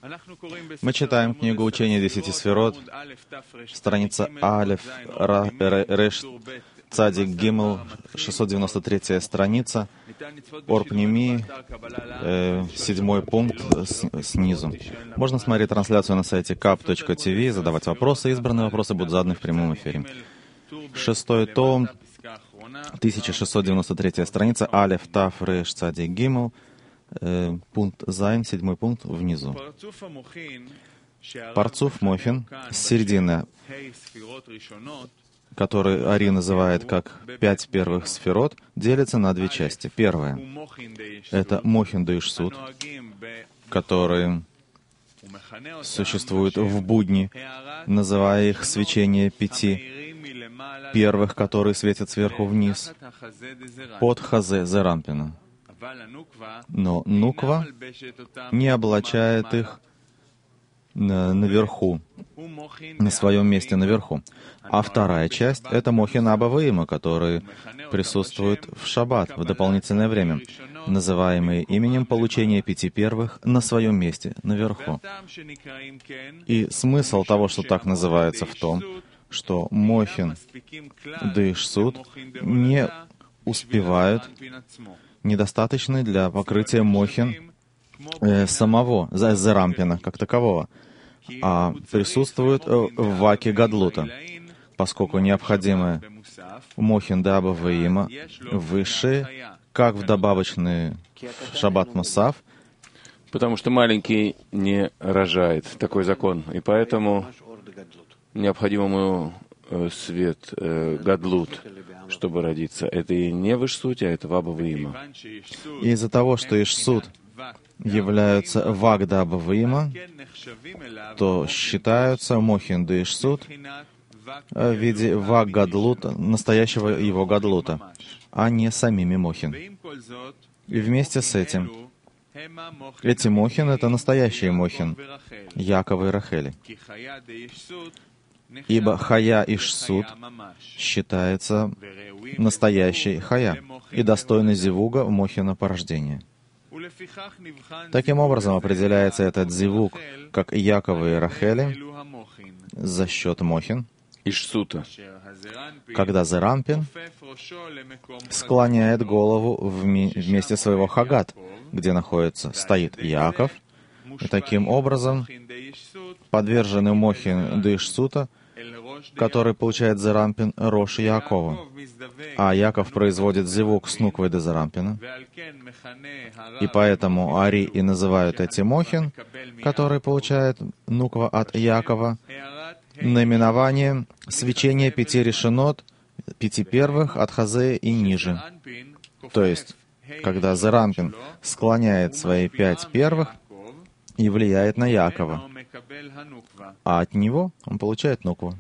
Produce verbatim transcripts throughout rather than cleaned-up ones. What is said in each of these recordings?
Мы читаем книгу «Учение десяти сферот», страница Алеф, Ра, Реш, Цадик, Гимл, шестьсот девяносто третья страница, Орпними, э, седьмой пункт с, снизу. Можно смотреть трансляцию на сайте кап точка ти ви, задавать вопросы. Избранные вопросы будут заданы в прямом эфире. Шестой том, тысяча шестьсот девяносто третья страница, Алеф, Таф, Реш, Цадик, Гимл, э, пункт Зайн, седьмой пункт внизу. Парцуф Мохин с середины, который Ари называет как пять первых сферот, делится на две части. Первая — это Мохин Дейшсут, который существует в будни, называя их свечение пяти первых, которые светят сверху вниз, под Хазе Зерампина. Но Нуква не облачает их наверху, на своем месте наверху. А вторая часть — это Мохин Аба Ваима, который присутствует в шаббат, в дополнительное время, называемые именем получения пяти первых на своем месте наверху. И смысл того, что так называется, в том, что Мохин Дейшсут не успевают, недостаточны для покрытия Мохин э, самого, Зерампина, как такового, а присутствуют в Ваке Гадлута, поскольку необходимы Мохин де Аба Ваима высшие, как в добавочный Шаббат Мусав. Потому что маленький не рожает, такой закон, и поэтому необходим ему свет э, Гадлут, чтобы родиться. Это и не в Ишсуте, а это в Аба Ваима. Из-за того, что Ишсут являются Вак де Аба Ваима, то считаются Мохин де Ишсут в виде Вак Гадлута, настоящего его Гадлута, а не самими Мохин. И вместе с этим, эти Мохин — это настоящие Мохин, Якова и Рахели. Ибо Хая Ишсут считается настоящей Хая и достойной зивуга Мохина порождения. Таким образом определяется этот зивуг как Якова и Рахели за счет Мохин, Ишсута, когда Зерампин склоняет голову в месте своего Хагат, где находится, стоит Яков, и таким образом подвержены Мохин Дейшсута, который получает Зерампин Рош Якова. А Яков производит зивук с Нуквой де Зерампина. И поэтому Ари и называют эти Мохин, который получает Нуква от Якова, наименованием свечение пяти решенот, пяти первых от Хазе и ниже. То есть, когда Зерампин склоняет свои пять первых и влияет на Якова, а от него он получает Нукву.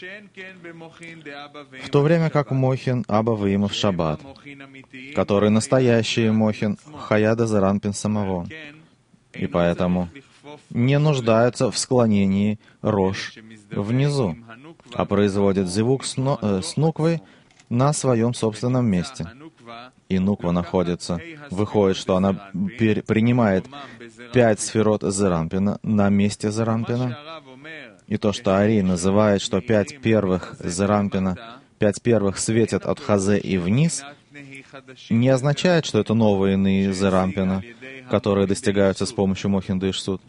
В то время как Мохин Аба Ваима в Шаббат, который настоящий Мохин Хая де Зерампин самого, и поэтому не нуждаются в склонении Рош внизу, а производят зивук с, но, э, с Нуквой на своем собственном месте. И Нуква находится, выходит, что она пер, принимает пять сферот Зерампина на месте Зерампина. И то, что Ари называет, что пять первых Зерампина, пять первых светят от Хазе и вниз, не означает, что это новые иные Зерампина, которые достигаются с помощью Мохин Дейшсут,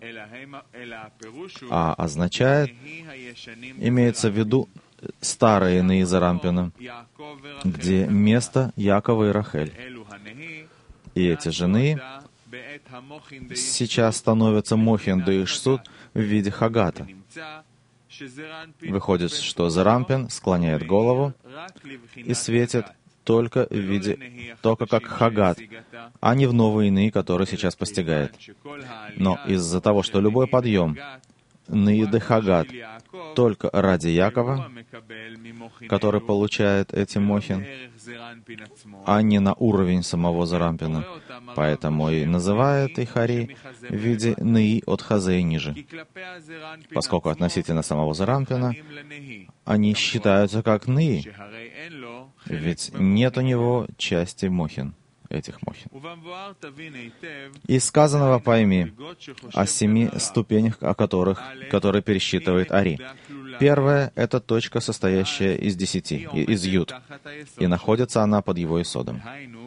а означает, имеется в виду старые иные Зерампина, где место Якова и Рахель. И эти жены сейчас становятся Мохин Дейшсут в виде Хагата. Выходит, что Зерампин склоняет голову и светит только в виде, только как Хагат, а не в новые ины, которые сейчас постигает. Но из-за того, что любой подъем Нииде Хагат только ради Якова, который получает эти Мохин, а не на уровень самого Зерампина. Поэтому и называет их Ари в виде Нии от Хазе и ниже. Поскольку относительно самого Зерампина они считаются как Нии, ведь нет у него части Мохин. этих мохин. Из сказанного пойми о семи ступенях, о которых, которые пересчитывает Ари. Первая — это точка, состоящая из десяти, из юд, и находится она под его исодом.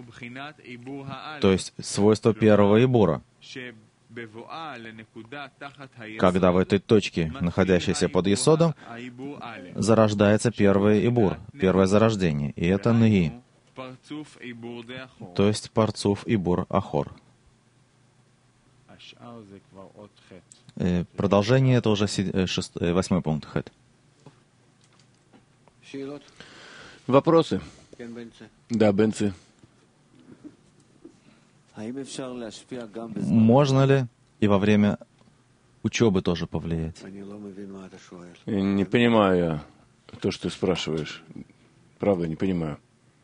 То есть свойство первого ибура, когда в этой точке, находящейся под исодом, зарождается первый ибур, первое зарождение, и это Неи, то есть парцуф ибур ахор. Продолжение — это уже шест... восьмой пункт. Хэт. Вопросы? Да, Бенци. Можно ли и во время учебы тоже повлиять? Не понимаю я то, что ты спрашиваешь. Правда, не понимаю.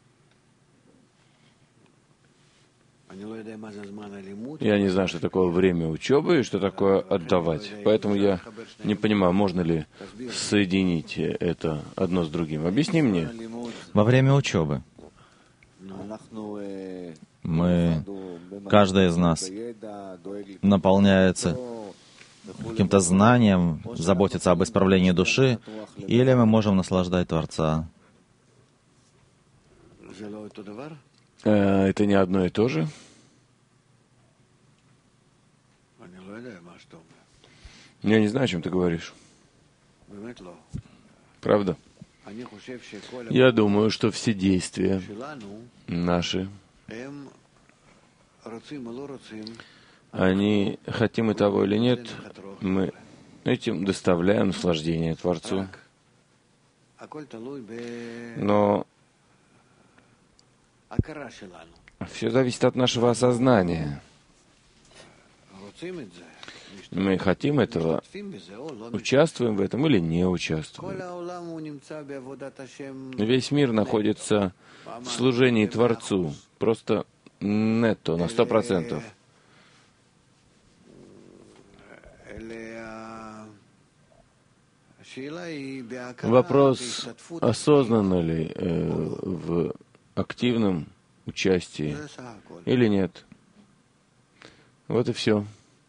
Я не знаю, что такое время учебы и что такое отдавать. Поэтому я не понимаю, можно ли соединить это одно с другим. Объясни мне. Во время учебы мы, каждый из нас, наполняется каким-то знанием, заботится об исправлении души, или мы можем наслаждать Творца. Это не одно и то же. Я не знаю, о чем ты говоришь. Правда? Я думаю, что все действия наши, они, хотим мы того или нет, мы этим доставляем наслаждение Творцу. Но все зависит от нашего осознания. Мы хотим этого, участвуем в этом или не участвуем. Весь мир находится в служении Творцу, просто нетто, на сто процентов. Вопрос, осознанно ли э, в активном участии или нет. Вот и все.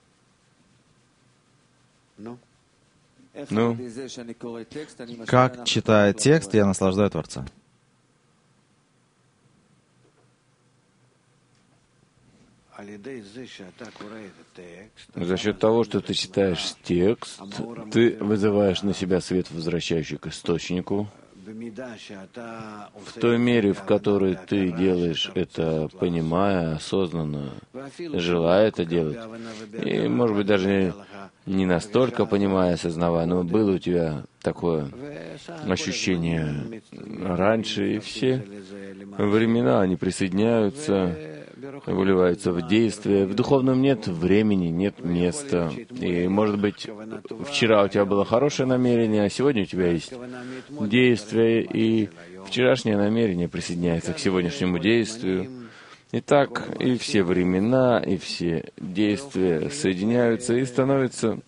Ну, как, читая текст, я наслаждаю Творца? За счет того, что ты читаешь текст, ты вызываешь на себя свет, возвращающий к источнику. В той мере, в которой ты делаешь это, понимая, осознанно, желая это делать, и, может быть, даже не настолько понимая, осознавая, но было у тебя такое ощущение раньше, и все времена, они присоединяются, выливаются в действие. В духовном нет времени, нет места. И, может быть, вчера у тебя было хорошее намерение, а сегодня у тебя есть действие, и вчерашнее намерение присоединяется к сегодняшнему действию. И так и все времена, и все действия соединяются и становятся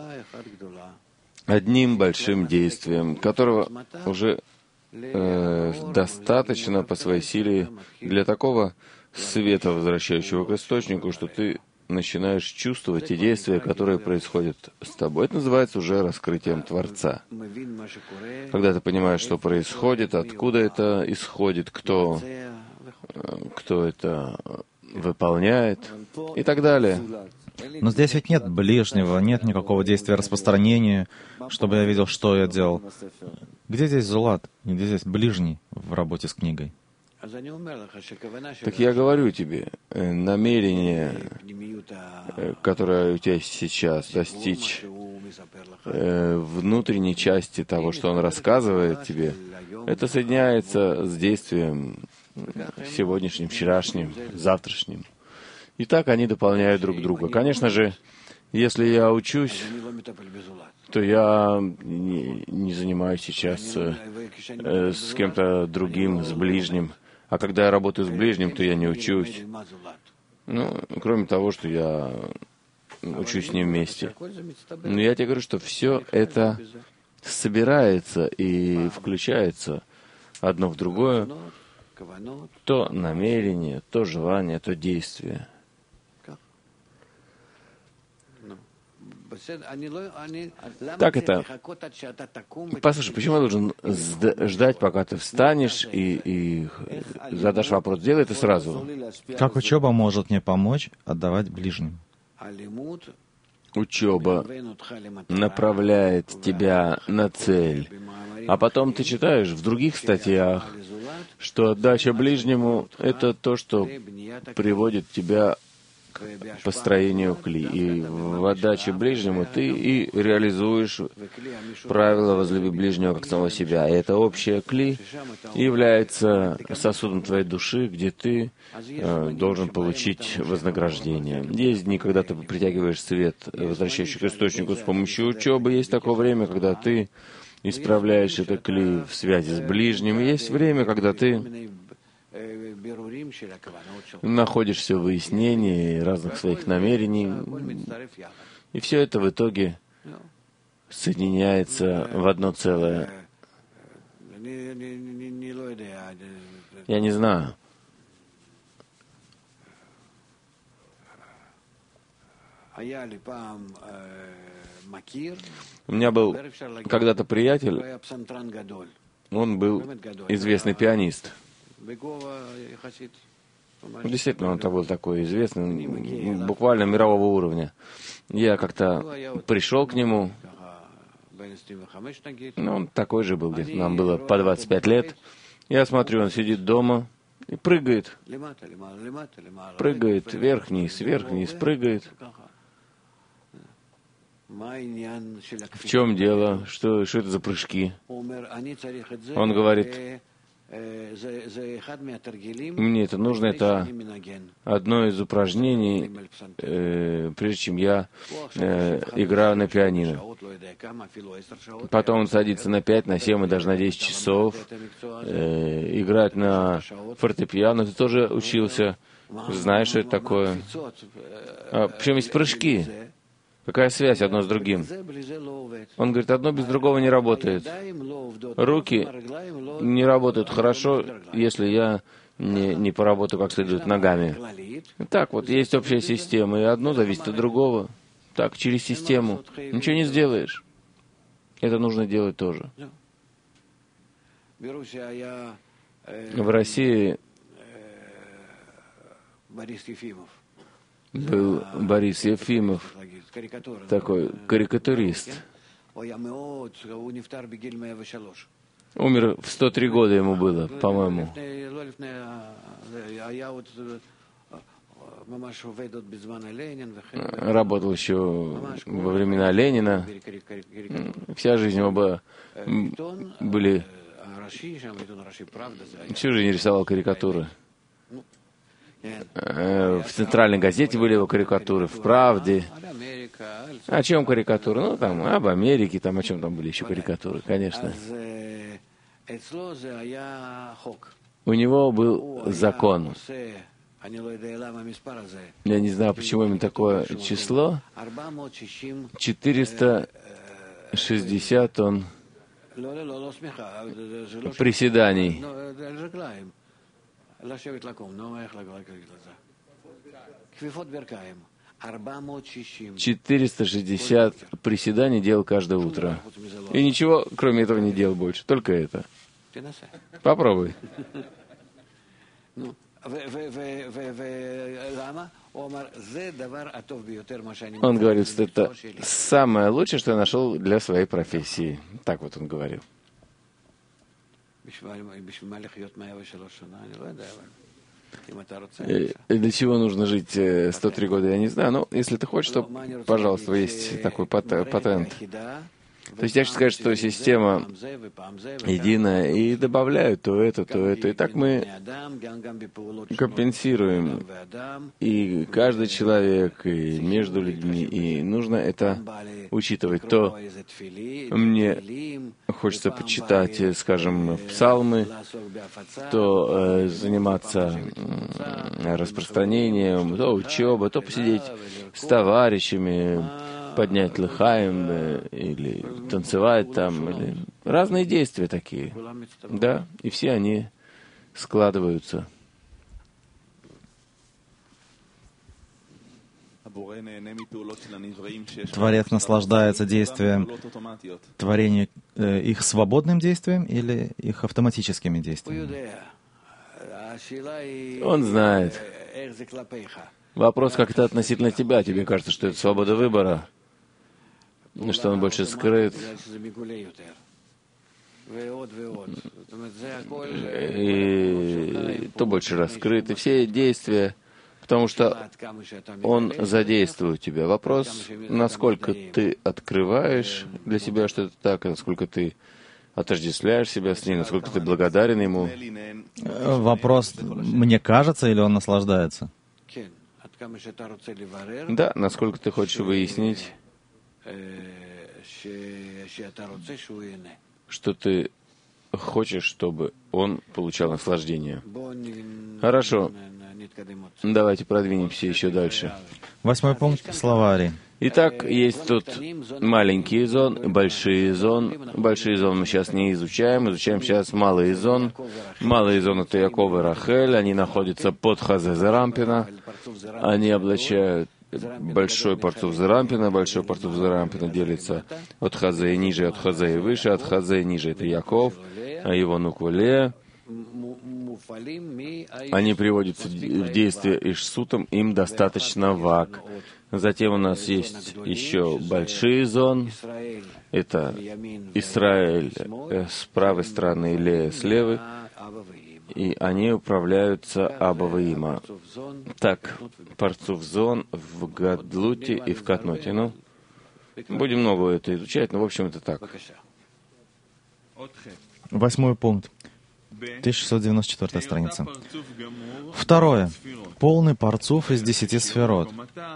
одним большим действием, которого уже э, достаточно по своей силе для такого света, возвращающего к источнику, что ты начинаешь чувствовать те действия, которые происходят с тобой. Это называется уже раскрытием Творца. Когда ты понимаешь, что происходит, откуда это исходит, кто, кто это выполняет и так далее. Но здесь ведь нет ближнего, нет никакого действия распространения, чтобы я видел, что я делал. Где здесь зулат? Где здесь ближний в работе с книгой? Так я говорю тебе, намерение, которое у тебя есть сейчас, достичь внутренней части того, что он рассказывает тебе, это соединяется с действием сегодняшним, вчерашним, завтрашним. И так они дополняют друг друга. Конечно же, если я учусь, то я не, не занимаюсь сейчас э, с кем-то другим, с ближним. А когда я работаю с ближним, то я не учусь. Ну, кроме того, что я учусь с ним вместе. Но я тебе говорю, что все это собирается и включается одно в другое. то намерение, то желание, то действие. Так это. Послушай, почему я должен ждать, пока ты встанешь и, и задашь вопрос? Делай это сразу. Как учеба может мне помочь отдавать ближним? Учеба направляет тебя на цель. А потом ты читаешь в других статьях, что отдача ближнему — это то, что приводит тебя к построению кли. И в отдаче ближнему ты и реализуешь правило «возлюби ближнего как самого себя». И это общее кли является сосудом твоей души, где ты э, должен получить вознаграждение. Есть дни, когда ты притягиваешь свет, возвращающий к источнику с помощью учебы. Есть такое время, когда ты исправляешь это кли в связи с ближним. Есть время, когда ты находишься в выяснении разных своих намерений, и все это в итоге соединяется в одно целое. Я не знаю. У меня был когда-то приятель, он был известный пианист. Действительно, он был такой известный, буквально мирового уровня. Я как-то пришел к нему, ну, он такой же был, где-то нам было по двадцать пять лет. Я смотрю, он сидит дома и прыгает. Прыгает вверх-вниз, вверх-вниз, прыгает. В чем дело? Что, что это за прыжки? Он говорит, мне это нужно, это одно из упражнений, э, прежде чем я э, играю на пианино. Потом он садится на пять, на семь и даже на десять часов, э, играть на фортепиано. Ты тоже учился, знаешь, что это такое? А, причем есть прыжки. Какая связь одно с другим? Он говорит, одно без другого не работает. Руки не работают хорошо, если я не, не поработаю как следует ногами. Так вот, есть общая система, и одно зависит от другого. Так, через систему. Ничего не сделаешь. Это нужно делать тоже. В России был Борис Ефимов, такой карикатурист. Умер в сто три года ему было, по-моему. Работал еще во времена Ленина. Вся жизнь его была, были... Всю жизнь рисовал карикатуры. В центральной газете были его карикатуры, в «Правде». О чем карикатуры? Ну, там, об Америке, там, о чем там были еще карикатуры, конечно. У него был закон. Я не знаю, почему именно такое число. четыреста шестьдесят он приседаний. четыреста шестьдесят приседаний делал каждое утро. И ничего, кроме этого, не делал больше. Только это. Попробуй. Он говорит, что это самое лучшее, что я нашел для своей профессии. Так вот он говорил. И для чего нужно жить сто три года, я не знаю. Но если ты хочешь, то, пожалуйста, есть такой патент. То есть я хочу сказать, что система единая, и добавляют то это, то это. И так мы компенсируем и каждый человек, и между людьми. И нужно это учитывать. То мне хочется почитать, скажем, псалмы, то э, заниматься э, распространением, то учеба, то посидеть с товарищами, поднять лыхаем, или танцевать там, или разные действия такие. Да, и все они складываются. Творец наслаждается действием творения, э, их свободным действием или их автоматическими действиями? Он знает. Вопрос, как это относительно тебя. Тебе кажется, что это свобода выбора, что он больше скрыт. И то больше раскрыт. И все действия, потому что он задействует тебя. Вопрос, насколько ты открываешь для себя, что это так, и насколько ты отождествляешь себя с ним, насколько ты благодарен ему. Вопрос, мне кажется, или он наслаждается? Да, насколько ты хочешь выяснить, что ты хочешь, чтобы он получал наслаждение. Хорошо. Давайте продвинемся еще дальше. Восьмой пункт словари. Итак, есть тут маленькие зон, большие зон. Большие зон мы сейчас не изучаем, изучаем сейчас малые зон. Малые зоны — это Яков и Рахель, они находятся под Хазе Зарампина. Они облачают большой парцуф Зарампина. Большой парцуф Зарампина делится от Хазе и ниже, от Хазе и выше. От Хазе и ниже — это Яков, а его нуква Лея. Они приводятся в действие Ишсутом, им достаточно вак. Затем у нас есть еще большие зон. Это Исраэль с правой стороны и Лея с левой. И они управляются Абаваима. Так, парцуф зон в Гадлуте и в Катноте. Ну, будем много это изучать, но в общем это так. Восьмой пункт. тысяча шестьсот девяносто четвёртая страница. Второе. Полный парцуф из десяти сферот,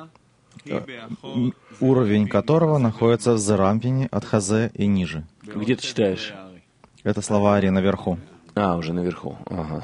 уровень которого находится в Зарампине от Хазе и ниже. Где ты читаешь? Это словари наверху. А, уже наверху. Ага.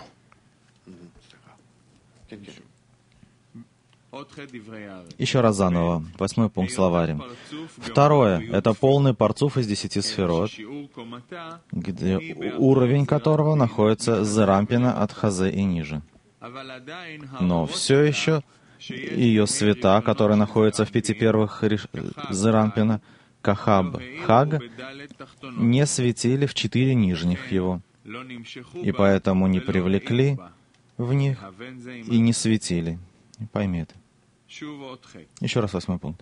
Еще раз заново. Восьмой пункт словари. Второе. Это полный парцуф из десяти сферот, где уровень которого находится с Зарампина от Хазе и ниже. Но все еще ее света, которые находятся в пяти первых Зарампина, Кахаб, Хаг, не светили в четыре нижних его, и поэтому не привлекли в них и не светили. Пойми это. Еще раз восьмой пункт.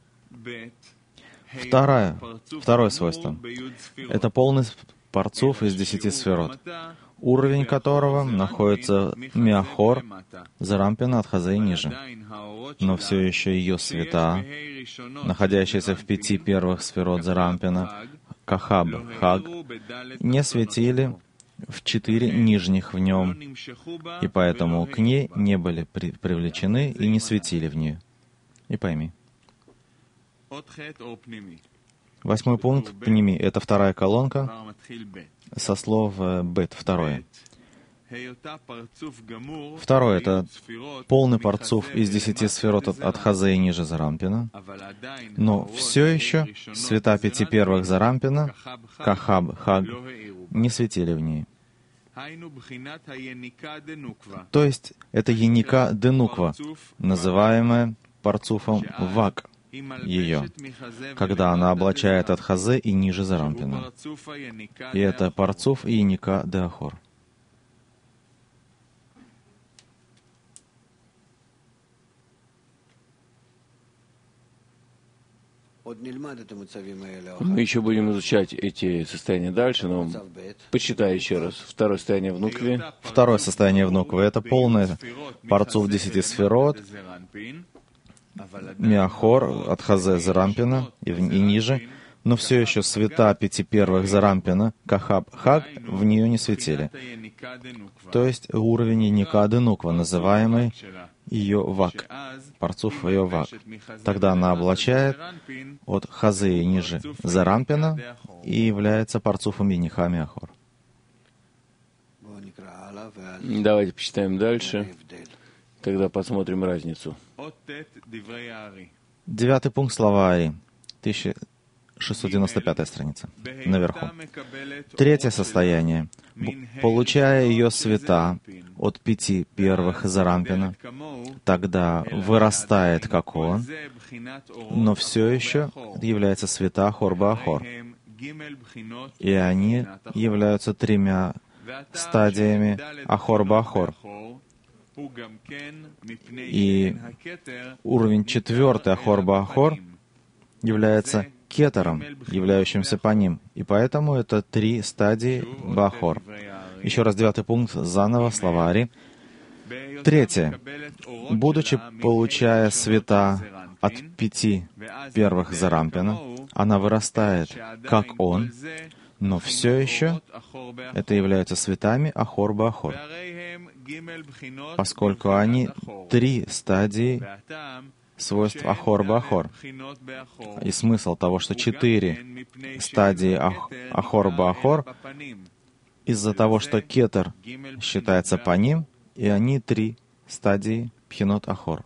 Второе, второе свойство. Это полный парцуф из десяти сферот, уровень которого находится Миахор, Зарампина от Хазе и ниже. Но все еще ее света, находящиеся в пяти первых сферот Зарампина, Кахаб, Хаг, не светили в четыре нижних в нем, и поэтому к ней не были при- привлечены и не светили в нее. И пойми. Восьмой пункт «Пними» — это вторая колонка со слов «бет», второе. Второе — это полный парцуф из десяти сферот от, от Хазе и ниже Зарампина, но все еще света пяти первых Зарампина, Кахаб, Хаг, не светили в ней. То есть это Еника Денуква, называемая парцуфом Вак, ее, когда она облачает от Хазе и ниже Зарампина. И это парцуф Еника Деахор. Мы еще будем изучать эти состояния дальше, но почитай еще раз. Второе состояние в нукве. Второе состояние в нукве — это полное парцуф десяти сферот, Миахор от Хазе Зарампина и, и ниже, но все еще света пяти первых Зарампина, Кахаб, Хаг, в нее не светили. То есть уровень Еника Денуква, называемый ее Вак, парцуф ее Вак. Тогда она облачает от Хазе и ниже Зарампина и является парцуфом Ениха Миахор. Давайте почитаем дальше, тогда посмотрим разницу. Девятый пункт слова Ари. тысяча шестьсот девяносто пятая страница, наверху. Третье состояние. Получая ее света от пяти первых Зарампина, тогда вырастает, как он, но все еще является света Ахор Баахор. И они являются тремя стадиями Ахор Баахор. И уровень четвертый Ахор Баахор является кетером, являющимся по ним. И поэтому это три стадии Баахор. Еще раз девятый пункт, заново, словари. Третье. Будучи получая света от пяти первых Зарампина, она вырастает, как он, но все еще это являются светами Ахор Баахор, поскольку они три стадии свойств Ахор Баахор. И смысл того, что четыре стадии ах, Ахор Баахор, из-за того, что кетер считается по ним, и они три стадии Пхинот Ахор.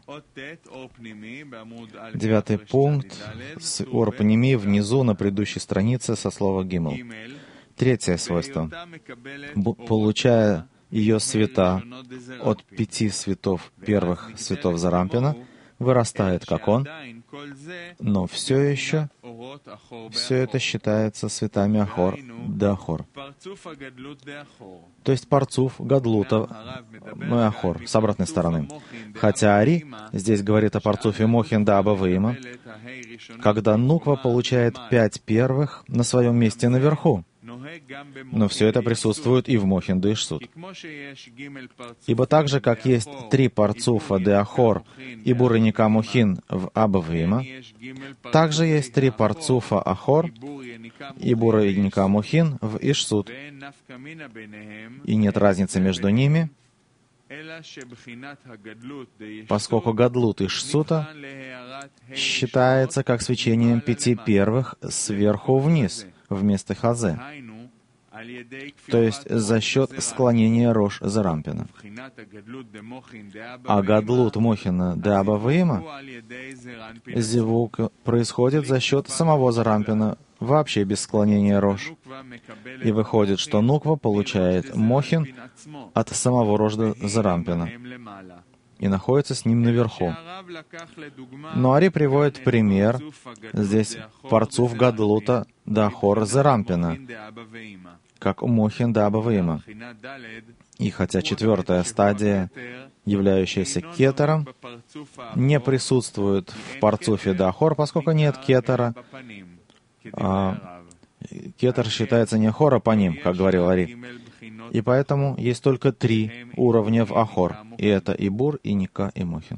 Девятый пункт с Орпанеми внизу на предыдущей странице со слова Гимл. Третье свойство. Получая ее света от пяти светов первых светов Зарампина, вырастает, как он, но все еще все это считается светами Ахор да Ахор. То есть парцуф Гадлута Ахор, с обратной стороны. Хотя Ари здесь говорит о парцуфе Мохин да Абаваима, когда Нуква получает пять первых на своем месте наверху. Но все это присутствует и в Мохин да Ишсут. Ибо так же, как есть три парцуфа де Ахор и Буреника Мухин в Абаваима, также есть три парцуфа Ахор и Буреника Мухин в Ишсут. И нет разницы между ними, поскольку Гадлут Ишсута считается как свечением пяти первых сверху вниз, вместо Хазе, то есть за счет склонения Рош Зарампина. А Гадлут Мохина де Абаваима, зевук, происходит за счет самого Зарампина, вообще без склонения Рош. И выходит, что Нуква получает Мохин от самого Рожда Зарампина и находится с ним наверху. Но Ари приводит пример, здесь парцуф Гадлута да Ахор Зарампина, как Мохин да Абаваима. И хотя четвертая стадия, являющаяся кетером, не присутствует в парцуфе да Ахор, поскольку нет кетера, а кетер считается не Ахор, а по ним, как говорил Ари. И поэтому есть только три уровня в Ахор, и это и Бур, и Ника, и Мохин.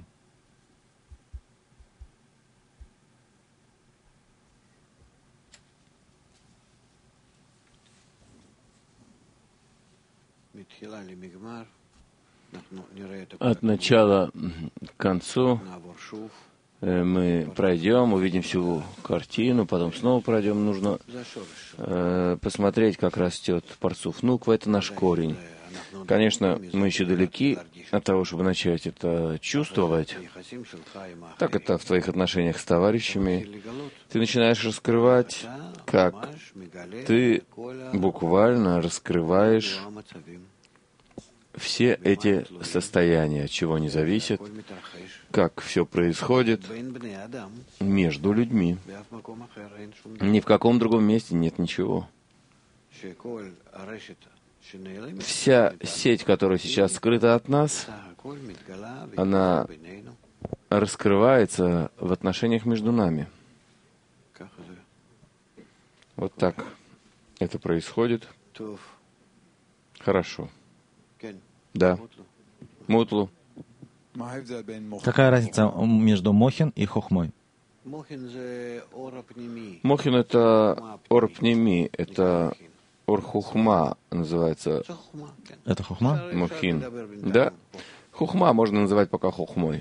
От начала к концу мы пройдем, увидим всю картину, потом снова пройдем. Нужно э, посмотреть, как растет парцуф Нуква. Это наш корень. Конечно, мы еще далеки от того, чтобы начать это чувствовать. Так это в твоих отношениях с товарищами. Ты начинаешь раскрывать, как ты буквально раскрываешь все эти состояния, от чего они зависят, как все происходит между людьми. Ни в каком другом месте нет ничего. Вся сеть, которая сейчас скрыта от нас, она раскрывается в отношениях между нами. Вот так это происходит. Хорошо. Да. Мутлу. Какая разница между Мохин и Хохмой? Мохин — это орпнеми, это орхухма называется. Это Хохма? Мохин. Да. Хухма можно называть пока хухмой.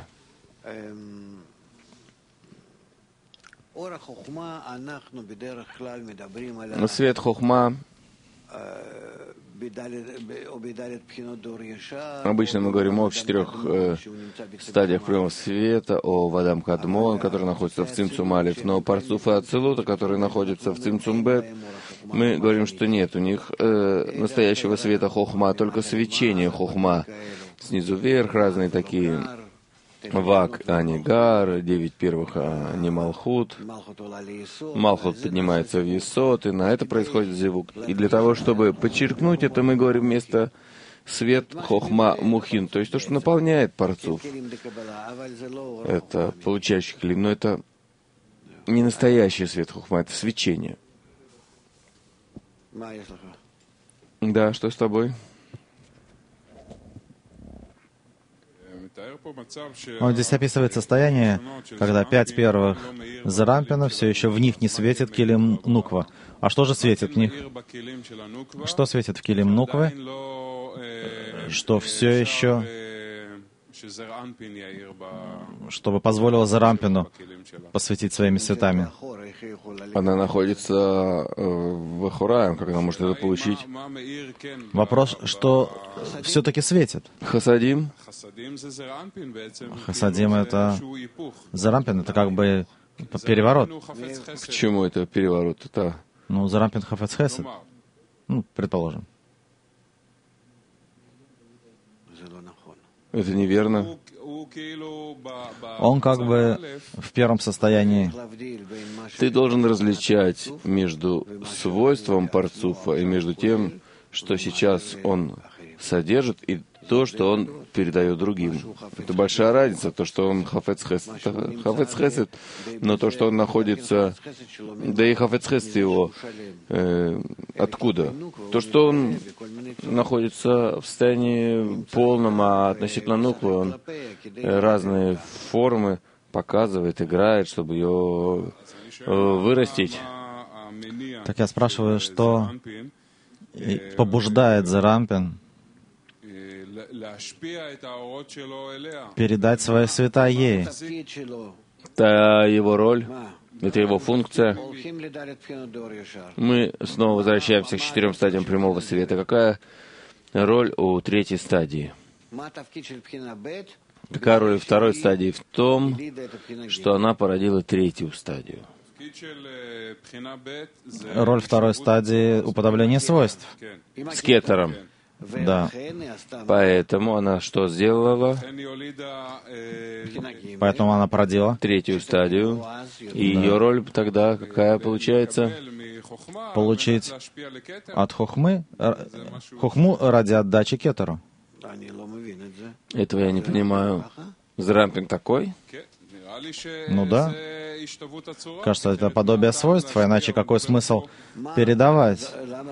Свет хухма Обычно мы говорим о четырех э, стадиях приема света, о Вадам Кадмон, который находится в Цимцум Алеф, но Парцуф и Ацилута, которые находятся в Цимцум Бет, мы говорим, что нет у них э, настоящего света Хохма, только свечение Хохма. Снизу вверх разные такие Вак, Анигар, девять первых а не Малхут. Малхут поднимается в Есот, и на это происходит зевук. И для того, чтобы подчеркнуть это, мы говорим вместо свет Хохма Мухин, то есть то, что наполняет парцуф. Это получающий клим, но это не настоящий свет Хохма, это свечение. Да, что с тобой? Он здесь описывает состояние, когда пять первых Зарампина все еще в них не светит килим Нуква. А что же светит в них? Что светит в килим Нуквы? Что все еще, чтобы позволило Зарампину посветить своими цветами. Она находится в Ахураем, как она может это получить? Вопрос, что все-таки светит. Хасадим? Хасадим — это Зарампин, это как бы переворот. К чему это переворот? Это... Ну, Зарампин Хафец Хесед. Ну, предположим. Это неверно. Он как бы в первом состоянии. Ты должен различать между свойством парцуфа и между тем, что сейчас он содержит, и то, что он передает другим. Это большая разница, то, что он хафец хесед, хафец хесед, но то, что он находится, да и хафец хесед его, э, откуда? То, что он находится в состоянии полном, а относительно нуквы он э, разные формы показывает, играет, чтобы ее э, вырастить. Так я спрашиваю, что побуждает Зарампин передать свои света ей? Это его роль, это его функция. Мы снова возвращаемся к четырем стадиям прямого света. Какая роль у третьей стадии? Какая роль второй стадии? В том, что она породила третью стадию. Роль второй стадии — уподобление свойств. С кетером. Да. Поэтому она что сделала? Поэтому она породила Третью стадию. И да. Ее роль тогда какая получается? Получить от хохмы, хохму ради отдачи кетеру. Этого я не понимаю. Зарампин такой? Ну да. Кажется, это подобие свойств, а иначе какой смысл передавать?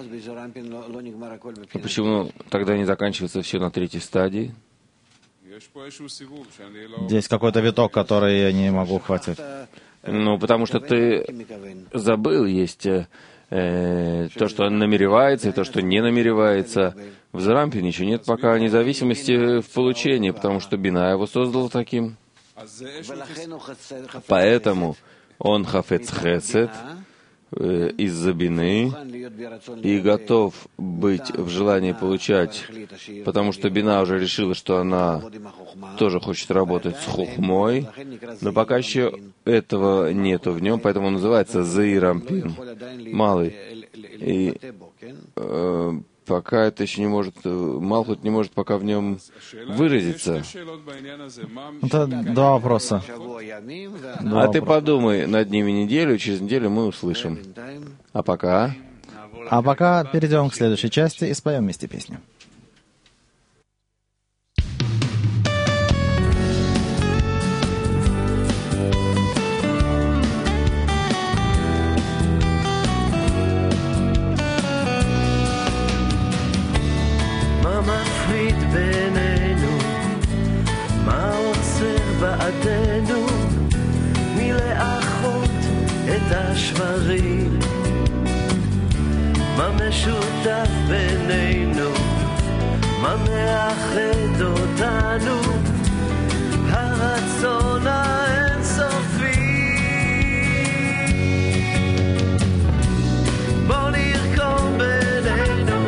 А почему тогда не заканчивается все на третьей стадии? Здесь какой-то виток, который я не могу ухватить. Ну, потому что ты забыл, есть э, то, что он намеревается, и то, что не намеревается. В Зарампине еще нет пока независимости в получении, потому что Бина его создал таким. Поэтому он хафец хесед э, из-за бины и готов быть в желании получать, потому что бина уже решила, что она тоже хочет работать с хохмой, но пока еще этого нету в нем, поэтому он называется заирампин, малый. И э, пока это еще не может, Малхут не может пока в нем выразиться. Это два вопроса. Два а ты вопроса. подумай над ними неделю, через неделю мы услышим. А пока... А пока перейдем к следующей части и споем вместе песню. בעדנו מלאחות את השברים מה משותף בינינו מה מאחד אותנו הרצון האינסופי בוא נרקום בינינו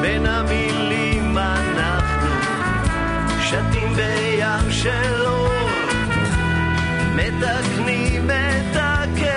בין המילים אנחנו שתים בים של אור, מתקנים את הכאב